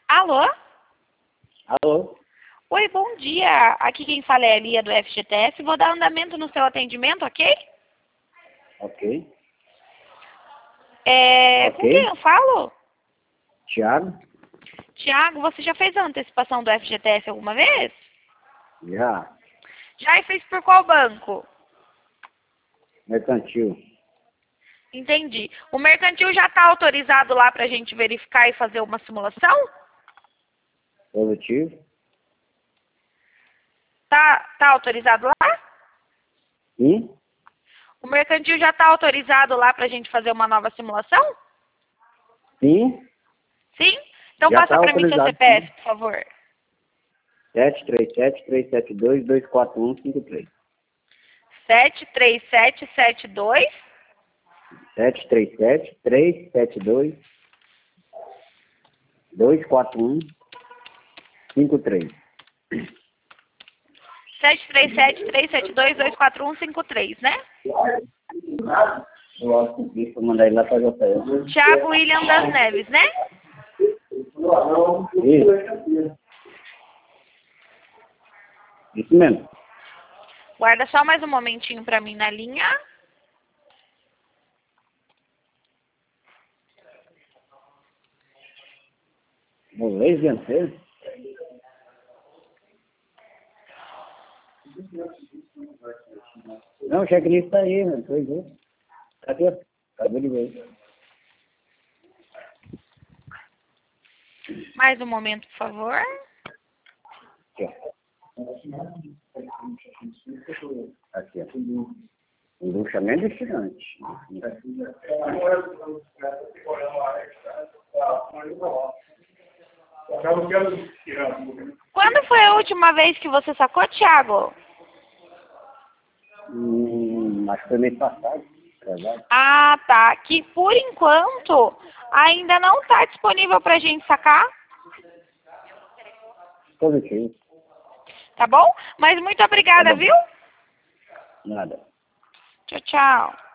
Alô? Alô? Oi, bom dia. Aqui quem fala é a Lia do FGTS. Vou dar andamento no seu atendimento, ok? Ok. Com quem eu falo? Thiago? Tiago, você já fez a antecipação do FGTS alguma vez? Já. Já e fez por qual banco? Mercantil. Entendi. O mercantil já está autorizado lá para a gente verificar e fazer uma simulação? Positivo? Tá autorizado lá? Sim? O mercantil já está autorizado lá para a gente fazer uma nova simulação? Sim? Sim? Então Já passa tá para mim seu autorizado, CPF, sim. por favor. 737-372-24153. 73772 737-372-24153. 737-372-24153, né? Eu acho que isso, vou mandar ele lá pra JL. Thiago William das Neves, né? Isso. Isso mesmo. Guarda só mais um momentinho para mim na linha. Molês vencer? Não, o checklist tá aí, mano. Foi ver. Cadê? Acabou de ver. Mais um momento, por favor. Aqui, ó. Aqui, ó. Luxamento estirante. Quando foi a última vez que você sacou, Thiago? Acho que foi mês passado. Verdade. Ah, tá. Que por enquanto ainda não está disponível para a gente sacar, Positivo. tá bom? Mas muito Tá obrigada, bom. viu? Nada. Tchau, tchau.